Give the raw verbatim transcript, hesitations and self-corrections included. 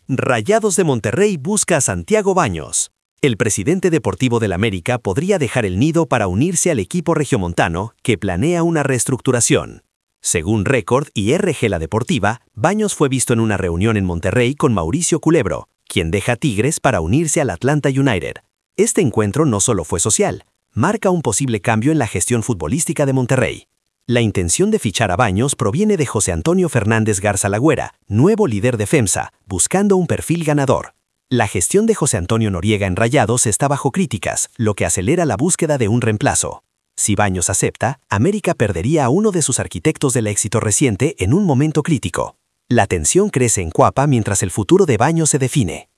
Rayados de Monterrey busca a Santiago Baños. El presidente deportivo del América podría dejar el nido para unirse al equipo regiomontano, que planea una reestructuración. Según Récord y R G La Deportiva, Baños fue visto en una reunión en Monterrey con Mauricio Culebro, quien deja Tigres para unirse al Atlanta United. Este encuentro no solo fue social, marca un posible cambio en la gestión futbolística de Monterrey. La intención de fichar a Baños proviene de José Antonio Fernández Garza Lagüera, nuevo líder de FEMSA, buscando un perfil ganador. La gestión de José Antonio Noriega en Rayados está bajo críticas, lo que acelera la búsqueda de un reemplazo. Si Baños acepta, América perdería a uno de sus arquitectos del éxito reciente en un momento crítico. La tensión crece en Cuapa mientras el futuro de Baños se define.